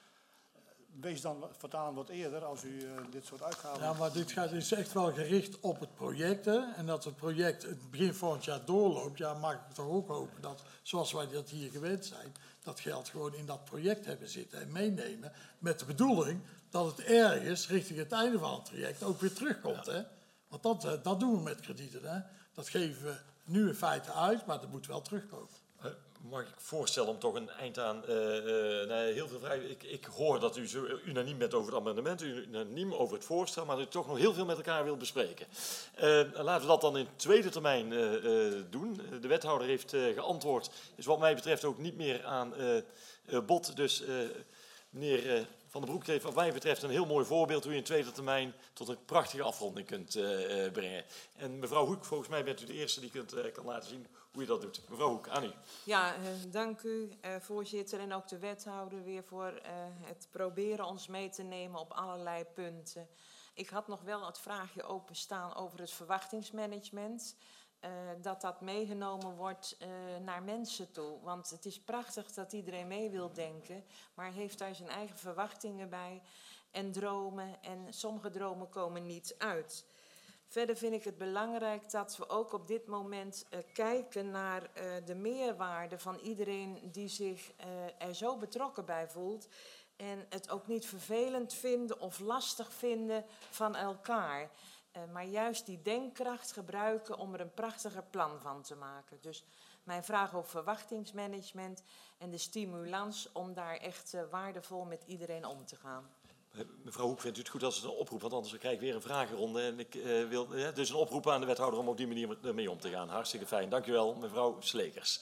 wees dan vertalen wat eerder als u uh, dit soort uitgaven... Ja, maar dit gaat, is echt wel gericht op het project. Hè? En dat het project het begin volgend jaar doorloopt. Ja, mag ik toch ook hopen dat, zoals wij dat hier gewend zijn, dat geld gewoon in dat project hebben zitten en meenemen. Met de bedoeling dat het ergens richting het einde van het traject ook weer terugkomt. Ja. Hè? Want dat, dat doen we met kredieten. Hè? Dat geven we nu in feite uit, maar dat moet wel terugkomen. Mag ik voorstellen om toch een eind aan... Uh, uh, nee, heel veel vragen. Ik, ik hoor dat u zo unaniem bent over het amendement, unaniem over het voorstel, maar dat u toch nog heel veel met elkaar wilt bespreken. Uh, laten we dat dan in tweede termijn uh, uh, doen. De wethouder heeft uh, geantwoord. Is wat mij betreft ook niet meer aan uh, uh, bod. Dus uh, meneer... Uh, Van den Broek heeft wat mij betreft een heel mooi voorbeeld hoe je in tweede termijn tot een prachtige afronding kunt uh, brengen. En mevrouw Hoek, volgens mij bent u de eerste die kunt, uh, kan laten zien hoe je dat doet. Mevrouw Hoek, aan u. Ja, uh, dank u uh, voorzitter en ook de wethouder weer voor uh, het proberen ons mee te nemen op allerlei punten. Ik had nog wel het vraagje openstaan over het verwachtingsmanagement. Uh, dat dat meegenomen wordt uh, naar mensen toe. Want het is prachtig dat iedereen mee wil denken, maar heeft daar zijn eigen verwachtingen bij en dromen. En sommige dromen komen niet uit. Verder vind ik het belangrijk dat we ook op dit moment uh, kijken naar uh, de meerwaarde van iedereen die zich uh, er zo betrokken bij voelt. En het ook niet vervelend vinden of lastig vinden van elkaar. Uh, maar juist die denkkracht gebruiken om er een prachtiger plan van te maken. Dus mijn vraag over verwachtingsmanagement en de stimulans om daar echt uh, waardevol met iedereen om te gaan. Mevrouw Hoek, vindt u het goed als het een oproep, want anders krijg ik weer een vragenronde. En ik uh, wil uh, dus een oproep aan de wethouder om op die manier mee om te gaan. Hartstikke fijn. Dank u wel, mevrouw Slekers.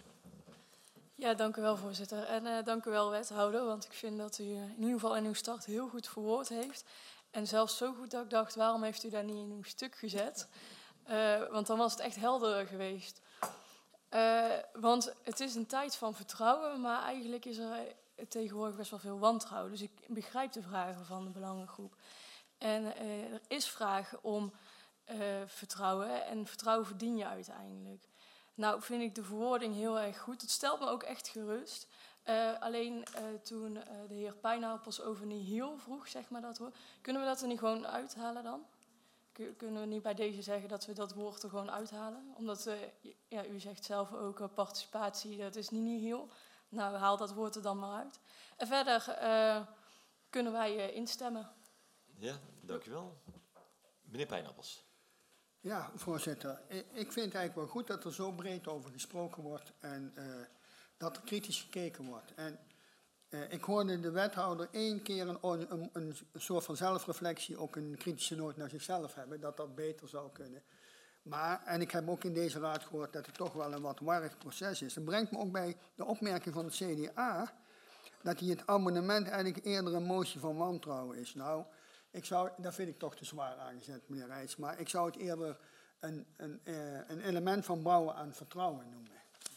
Ja, dank u wel, voorzitter. En uh, dank u wel, wethouder, want ik vind dat u uh, in ieder geval in uw start heel goed verwoord heeft. En zelfs zo goed dat ik dacht, waarom heeft u daar niet in uw stuk gezet? Uh, want dan was het echt helder geweest. Uh, want het is een tijd van vertrouwen, maar eigenlijk is er tegenwoordig best wel veel wantrouwen. Dus ik begrijp de vragen van de belangengroep. En uh, er is vraag om uh, vertrouwen en vertrouwen verdien je uiteindelijk. Nou vind ik de verwoording heel erg goed. Het stelt me ook echt gerust. Uh, alleen uh, toen uh, de heer Pijnappels over nihil vroeg, zeg maar dat woord, kunnen we dat er niet gewoon uithalen dan? K- kunnen we niet bij deze zeggen dat we dat woord er gewoon uithalen? Omdat, uh, ja, u zegt zelf ook, uh, participatie, dat is niet nihil. Nou, haal dat woord er dan maar uit. En verder uh, kunnen wij uh, instemmen. Ja, dank u wel. Meneer Pijnappels. Ja, voorzitter. Ik vind het eigenlijk wel goed dat er zo breed over gesproken wordt en uh, dat er kritisch gekeken wordt. En uh, ik hoorde de wethouder één keer een, een, een soort van zelfreflectie, ook een kritische noot naar zichzelf hebben, dat dat beter zou kunnen. Maar, en ik heb ook in deze raad gehoord dat het toch wel een wat warrig proces is. Dat brengt me ook bij de opmerking van het C D A, dat hij het amendement eigenlijk eerder een motie van wantrouwen is. Nou, ik zou, dat vind ik toch te zwaar aangezet, meneer Rijs. Maar ik zou het eerder een, een, een element van bouwen aan vertrouwen noemen.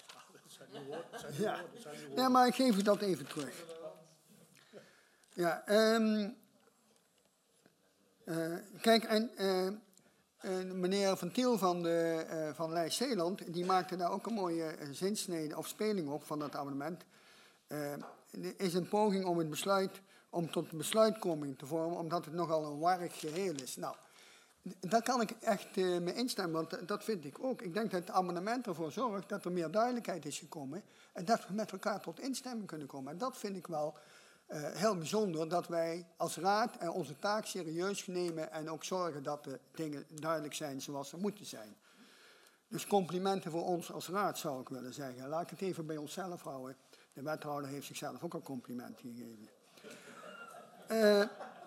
Ja, ja, maar ik geef u dat even terug. Ja, um, uh, kijk, en uh, uh, meneer Van Tiel van, de, uh, van Leijs-Zeeland, die maakte daar ook een mooie uh, zinsnede of speling op van dat amendement. Uh, er is een poging om het besluit, om tot besluitkoming te vormen, omdat het nogal een warrig geheel is. Nou, Daar kan ik echt uh, mee instemmen, want dat vind ik ook. Ik denk dat het amendement ervoor zorgt dat er meer duidelijkheid is gekomen en dat we met elkaar tot instemming kunnen komen. En dat vind ik wel uh, heel bijzonder, dat wij als raad uh, onze taak serieus nemen en ook zorgen dat de dingen duidelijk zijn zoals ze moeten zijn. Dus complimenten voor ons als raad zou ik willen zeggen. Laat ik het even bij onszelf houden. De wethouder heeft zichzelf ook een compliment gegeven. Uh,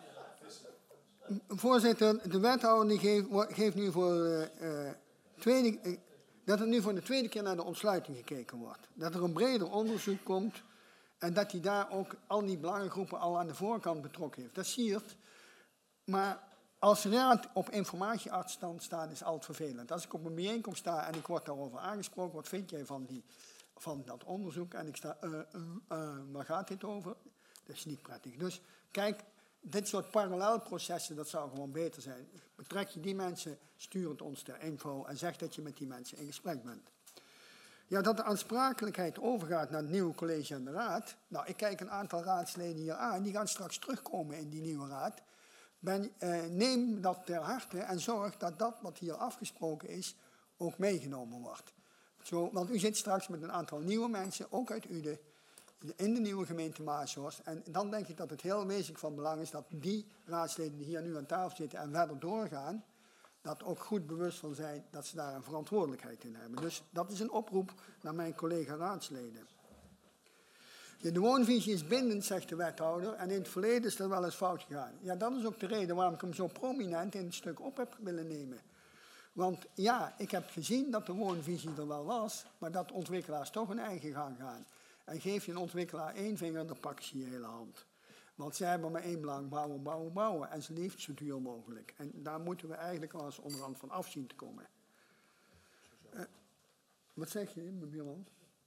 Voorzitter, de wethouder die geeft, geeft nu voor, uh, uh, tweede, uh, dat er nu voor de tweede keer naar de ontsluiting gekeken wordt. Dat er een breder onderzoek komt en dat hij daar ook al die belangengroepen al aan de voorkant betrokken heeft. Dat siert. Maar als raad op informatieachterstand staan is altijd vervelend. Als ik op een bijeenkomst sta en ik word daarover aangesproken, wat vind jij van, die, van dat onderzoek? En ik sta, uh, uh, uh, waar gaat dit over? Dat is niet prettig. Dus kijk, dit soort parallelprocessen, dat zou gewoon beter zijn. Betrek je die mensen, stuur het ons ter info en zeg dat je met die mensen in gesprek bent. Ja, dat de aansprakelijkheid overgaat naar het nieuwe college en de raad. Nou, ik kijk een aantal raadsleden hier aan, die gaan straks terugkomen in die nieuwe raad. Ben, eh, neem dat ter harte en zorg dat dat wat hier afgesproken is ook meegenomen wordt. Zo, want u zit straks met een aantal nieuwe mensen, ook uit Uden, in de nieuwe gemeente Maashorst. En dan denk ik dat het heel wezenlijk van belang is dat die raadsleden die hier nu aan tafel zitten en verder doorgaan, dat ook goed bewust van zijn dat ze daar een verantwoordelijkheid in hebben. Dus dat is een oproep naar mijn collega raadsleden. De woonvisie is bindend, zegt de wethouder, en in het verleden is dat wel eens fout gegaan. Ja, dat is ook de reden waarom ik hem zo prominent in het stuk op heb willen nemen. Want ja, ik heb gezien dat de woonvisie er wel was, maar dat ontwikkelaars toch hun eigen gang gaan. En geef je een ontwikkelaar één vinger, dan pakken ze je hele hand. Want zij hebben maar één belang, bouwen, bouwen, bouwen. En ze liefst zo duur mogelijk. En daar moeten we eigenlijk wel eens onderhand van af zien te komen. Uh, wat zeg je, mijn buurman?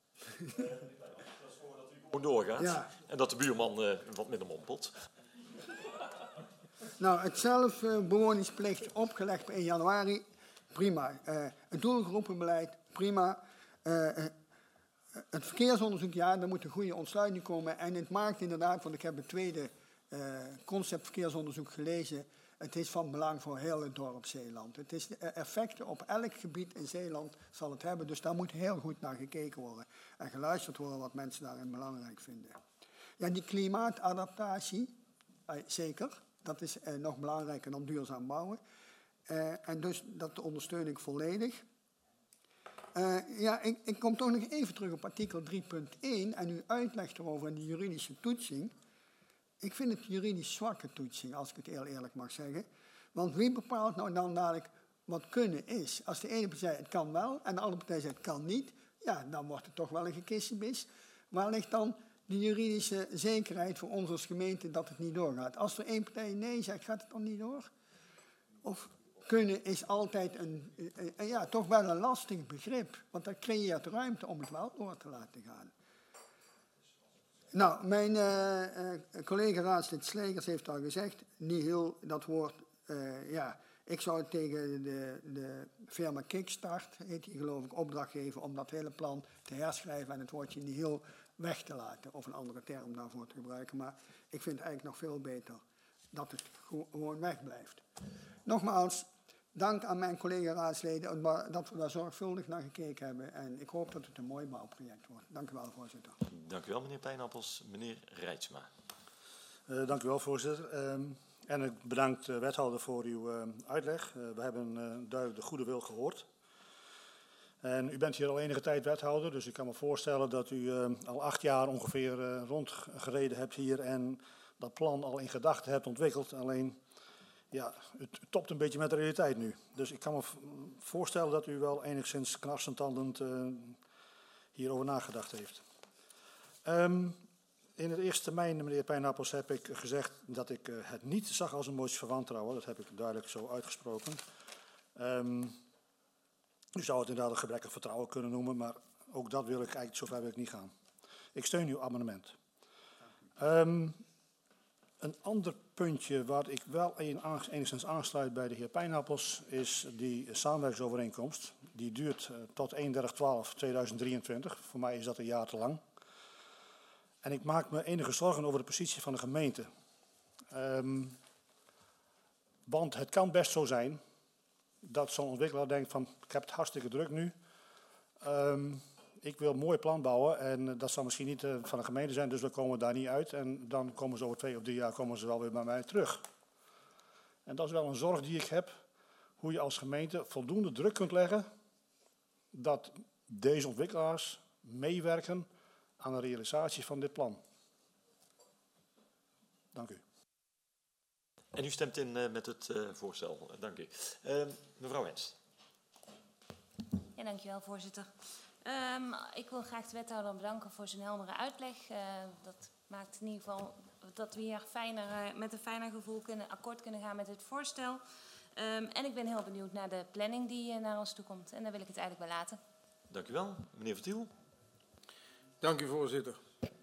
Gewoon doorgaat. Ja. En dat de buurman uh, wat minder mompelt. Nou, het zelfbewoningsplicht opgelegd in januari, prima. Uh, het doelgroepenbeleid, prima. Uh, uh, Het verkeersonderzoek, ja, daar moet een goede ontsluiting komen. En het maakt inderdaad, want ik heb het tweede uh, conceptverkeersonderzoek gelezen, het is van belang voor heel het dorp Zeeland. Het is de effecten op elk gebied in Zeeland zal het hebben, dus daar moet heel goed naar gekeken worden. En geluisterd worden wat mensen daarin belangrijk vinden. Ja, die klimaatadaptatie, uh, zeker, dat is uh, nog belangrijker dan duurzaam bouwen. Uh, en dus dat ondersteun ik volledig. Uh, ja, ik, ik kom toch nog even terug op artikel drie punt één en uw uitleg erover en die juridische toetsing. Ik vind het juridisch zwakke toetsing, als ik het heel eerlijk mag zeggen. Want wie bepaalt nou dan dadelijk wat kunnen is? Als de ene partij het kan wel en de andere partij zegt het kan niet, ja, dan wordt het toch wel een gekissenbis. Waar ligt dan de juridische zekerheid voor ons als gemeente dat het niet doorgaat? Als er één partij nee zegt, gaat het dan niet door? Of kunnen is altijd een, een, ja, toch wel een lastig begrip. Want dat creëert ruimte om het wel door te laten gaan. Nou, mijn uh, uh, collega raadslid Slegers heeft al gezegd, niet heel dat woord, uh, ja, ik zou tegen de, de firma Kickstart, heet die geloof ik, opdracht geven om dat hele plan te herschrijven en het woordje niet heel weg te laten, of een andere term daarvoor te gebruiken. Maar ik vind het eigenlijk nog veel beter dat het gewoon wegblijft. Nogmaals, dank aan mijn collega-raadsleden dat we daar zorgvuldig naar gekeken hebben. En ik hoop dat het een mooi bouwproject wordt. Dank u wel, voorzitter. Dank u wel, meneer Pijnappels. Meneer Reitsma. Uh, dank u wel, voorzitter. Uh, en ik bedank de wethouder voor uw uh, uitleg. Uh, we hebben uh, duidelijk de goede wil gehoord. En u bent hier al enige tijd wethouder, dus ik kan me voorstellen dat u uh, al acht jaar ongeveer uh, rondgereden hebt hier en dat plan al in gedachten hebt ontwikkeld. Alleen, ja, het topt een beetje met de realiteit nu. Dus ik kan me voorstellen dat u wel enigszins knarsentandend uh, hierover nagedacht heeft. Um, in het eerste termijn, meneer Pijnappels, heb ik gezegd dat ik uh, het niet zag als een motie van wantrouwen. Dat heb ik duidelijk zo uitgesproken. Um, u zou het inderdaad een gebrekkig vertrouwen kunnen noemen, maar ook dat wil ik eigenlijk, zover wil ik niet gaan. Ik steun uw amendement. Um, Een ander puntje waar ik wel enigszins aansluit bij de heer Pijnappels is die samenwerkingsovereenkomst. Die duurt uh, tot eenendertig twaalf tweeduizend drieëntwintig. Voor mij is dat een jaar te lang. En ik maak me enige zorgen over de positie van de gemeente. Um, want het kan best zo zijn dat zo'n ontwikkelaar denkt van, ik heb het hartstikke druk nu. Um, ik wil een mooi plan bouwen en dat zal misschien niet uh, van de gemeente zijn, dus we komen daar niet uit. En dan komen ze over twee of drie jaar komen ze wel weer bij mij terug. En dat is wel een zorg die ik heb, hoe je als gemeente voldoende druk kunt leggen dat deze ontwikkelaars meewerken aan de realisatie van dit plan. Dank u. En u stemt in uh, met het uh, voorstel. Dank u. Uh, mevrouw Hens. Ja, dankjewel, voorzitter. Um, ik wil graag de wethouder bedanken voor zijn heldere uitleg. Uh, dat maakt in ieder geval dat we hier fijner, uh, met een fijner gevoel kunnen, akkoord kunnen gaan met het voorstel. Um, en ik ben heel benieuwd naar de planning die uh, naar ons toe komt. En daar wil ik het eigenlijk bij laten. Dank u wel. Meneer Vertiel. Dank u, voorzitter.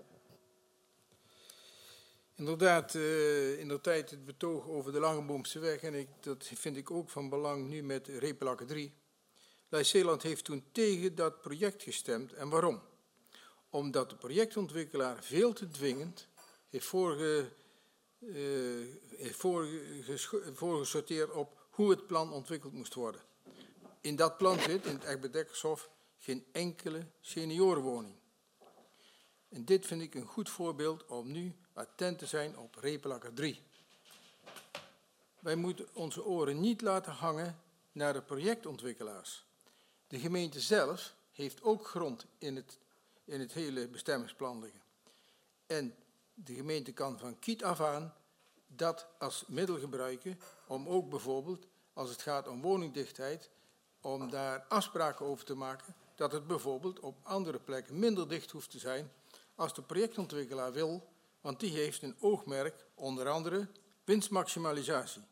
Inderdaad, uh, in de tijd het betoog over de Langeboomseweg, en ik, dat vind ik ook van belang nu met Repelakke drie. Leijs-Zeeland heeft toen tegen dat project gestemd. En waarom? Omdat de projectontwikkelaar veel te dwingend heeft, voorge, uh, heeft voorge, voorgesorteerd op hoe het plan ontwikkeld moest worden. In dat plan zit, in het Egbert Dekkershof, geen enkele seniorenwoning. En dit vind ik een goed voorbeeld om nu attent te zijn op Repelakke drie. Wij moeten onze oren niet laten hangen naar de projectontwikkelaars. De gemeente zelf heeft ook grond in het, in het hele bestemmingsplan liggen. En de gemeente kan van kiet af aan dat als middel gebruiken om ook bijvoorbeeld, als het gaat om woningdichtheid, om daar afspraken over te maken, dat het bijvoorbeeld op andere plekken minder dicht hoeft te zijn als de projectontwikkelaar wil, want die heeft een oogmerk, onder andere winstmaximalisatie.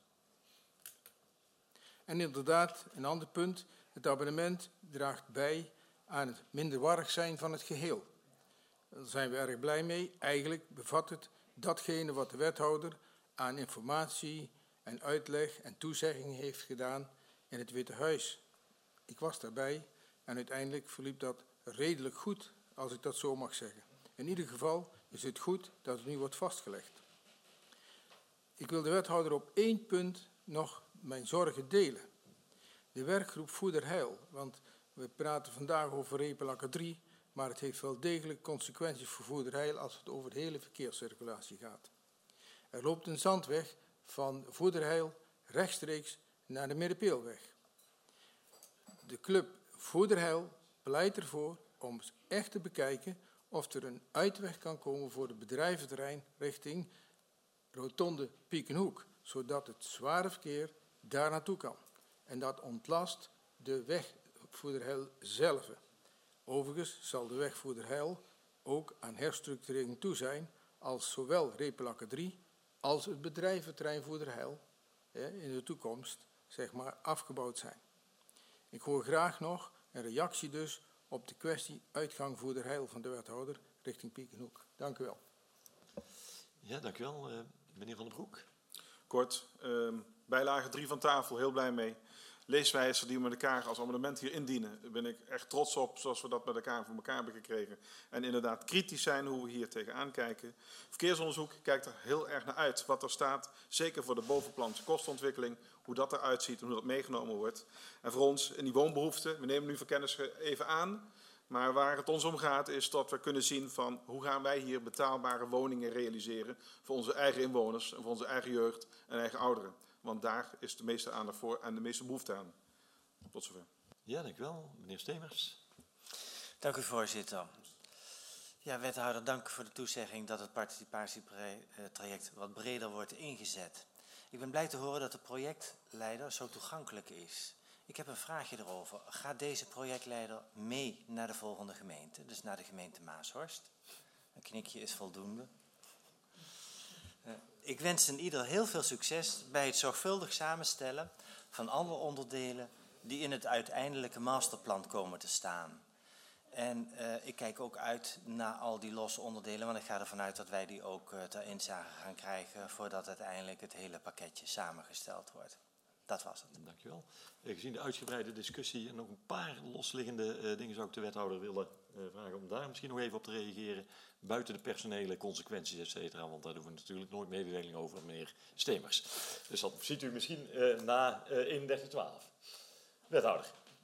En inderdaad, een ander punt, het abonnement draagt bij aan het minderwaardig zijn van het geheel. Daar zijn we erg blij mee. Eigenlijk bevat het datgene wat de wethouder aan informatie en uitleg en toezegging heeft gedaan in het Witte Huis. Ik was daarbij en uiteindelijk verliep dat redelijk goed, als ik dat zo mag zeggen. In ieder geval is het goed dat het nu wordt vastgelegd. Ik wil de wethouder op één punt nog mijn zorgen delen. De werkgroep Voederheil, want we praten vandaag over Repelakke drie, maar het heeft wel degelijk consequenties voor Voederheil als het over de hele verkeerscirculatie gaat. Er loopt een zandweg van Voederheil rechtstreeks naar de Middenpeelweg. De club Voederheil pleit ervoor om echt te bekijken of er een uitweg kan komen voor het bedrijventerrein richting Rotonde Piekenhoek, zodat het zware verkeer daar naartoe kan. En dat ontlast de weg Voederheil zelf. Overigens zal de weg Voederheil ook aan herstructurering toe zijn als zowel Repelakke drie als het bedrijventerrein Voederheil in de toekomst zeg maar, afgebouwd zijn. Ik hoor graag nog een reactie dus op de kwestie uitgang Voederheil van de wethouder richting Piekenhoek. Dank u wel. Ja, dank u wel. Uh, meneer Van den Broek. Kort, uh, bijlage drie van tafel, heel blij mee. Leeswijzer die we met elkaar als amendement hier indienen. Daar ben ik echt trots op, zoals we dat met elkaar voor elkaar hebben gekregen. En inderdaad kritisch zijn hoe we hier tegenaan kijken. Verkeersonderzoek kijkt er heel erg naar uit wat er staat. Zeker voor de bovenplanse kostenontwikkeling. Hoe dat eruit ziet en hoe dat meegenomen wordt. En voor ons in die woonbehoeften, we nemen nu voor kennis even aan. Maar waar het ons om gaat is dat we kunnen zien van hoe gaan wij hier betaalbare woningen realiseren. Voor onze eigen inwoners en voor onze eigen jeugd en eigen ouderen. Want daar is de meeste aandacht voor en de meeste behoefte aan. Tot zover. Ja, dank u wel. Meneer Stemers. Dank u, voorzitter. Ja, wethouder, dank u voor de toezegging dat het participatietraject wat breder wordt ingezet. Ik ben blij te horen dat de projectleider zo toegankelijk is. Ik heb een vraagje erover. Gaat deze projectleider mee naar de volgende gemeente, dus naar de gemeente Maashorst? Een knikje is voldoende. Uh, ik wens in ieder heel veel succes bij het zorgvuldig samenstellen van alle onderdelen die in het uiteindelijke masterplan komen te staan. En uh, ik kijk ook uit naar al die losse onderdelen, want ik ga ervan uit dat wij die ook uh, ter inzage gaan krijgen voordat uiteindelijk het hele pakketje samengesteld wordt. Dat was het. Dankjewel. Uh, gezien de uitgebreide discussie en nog een paar losliggende uh, dingen zou ik de wethouder willen uh, vragen om daar misschien nog even op te reageren. Buiten de personele consequenties, et cetera. Want daar doen we natuurlijk nooit mededeling over, meneer Stemers. Dus dat ziet u misschien uh, na uh, eenendertig twaalf. Wethouder.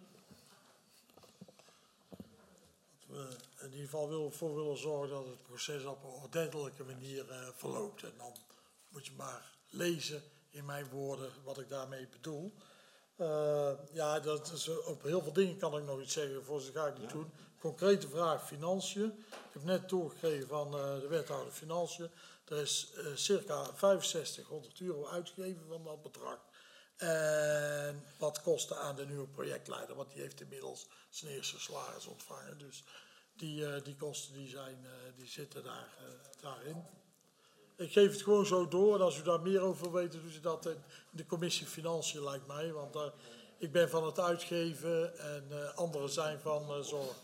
We in ieder geval wil, voor willen zorgen dat het proces op een ordentelijke manier uh, verloopt. En dan moet je maar lezen in mijn woorden wat ik daarmee bedoel. Uh, ja, dat is, op heel veel dingen kan ik nog iets zeggen, voor ze ga ik niet ja. doen. Concrete vraag, financiën. Ik heb net doorgekregen van uh, de wethouder financiën. Er is uh, circa vijfenzestighonderd euro uitgegeven van dat bedrag. En wat kostte aan de nieuwe projectleider, want die heeft inmiddels zijn eerste salaris ontvangen. Dus die, uh, die kosten die zijn, uh, die zitten daar, uh, daarin. Ik geef het gewoon zo door en als u daar meer over wil weten, doet u dat in de commissie Financiën, lijkt mij. Want uh, ik ben van het uitgeven en uh, anderen zijn van uh, zorg.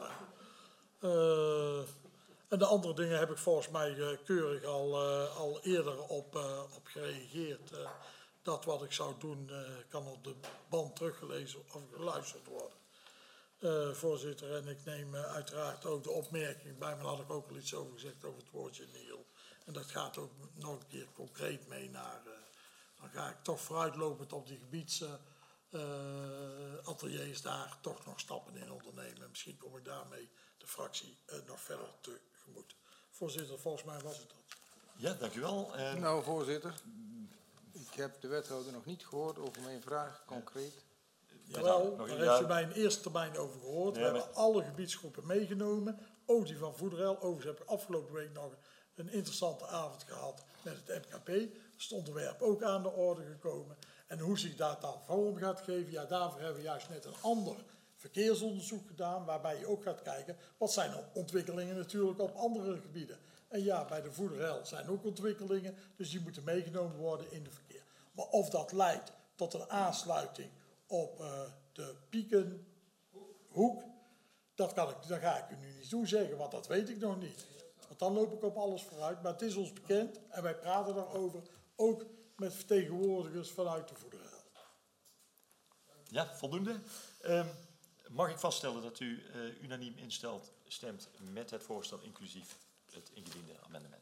Uh, en de andere dingen heb ik volgens mij uh, keurig al, uh, al eerder op, uh, op gereageerd. Uh, dat wat ik zou doen uh, kan op de band teruggelezen of geluisterd worden. Uh, voorzitter, en ik neem uh, uiteraard ook de opmerking bij, maar daar had ik ook al iets over gezegd over het woordje Niel. En dat gaat ook nog een keer concreet mee naar, uh, dan ga ik toch vooruitlopend op die gebiedsateliers uh, daar toch nog stappen in ondernemen. En misschien kom ik daarmee de fractie uh, nog verder tegemoet. Voorzitter, volgens mij was het dat. Ja, dank u wel. Uh, nou, voorzitter, ik heb de wethouder nog niet gehoord over mijn vraag, concreet. Jawel, daar heeft u mij in eerste termijn over gehoord. Ja, we hebben alle gebiedsgroepen meegenomen. Ook die van Voederel. Overigens heb ik afgelopen week nog een interessante avond gehad met het M K P. Dat is het onderwerp ook aan de orde gekomen. En hoe zich dat dan vorm gaat geven, ja, daarvoor hebben we juist net een ander verkeersonderzoek gedaan, waarbij je ook gaat kijken, wat zijn er ontwikkelingen natuurlijk op andere gebieden. En ja, bij de Voederel zijn ook ontwikkelingen, dus die moeten meegenomen worden in de verkeer. Maar of dat leidt tot een aansluiting op uh, de Piekenhoek, dat kan ik, dat ga ik u nu niet toezeggen, want dat weet ik nog niet. Want dan loop ik op alles vooruit, maar het is ons bekend en wij praten daarover, ook met vertegenwoordigers vanuit de Voederel. Ja, voldoende. Um, mag ik vaststellen dat u uh, unaniem instelt, stemt met het voorstel inclusief het ingediende amendement?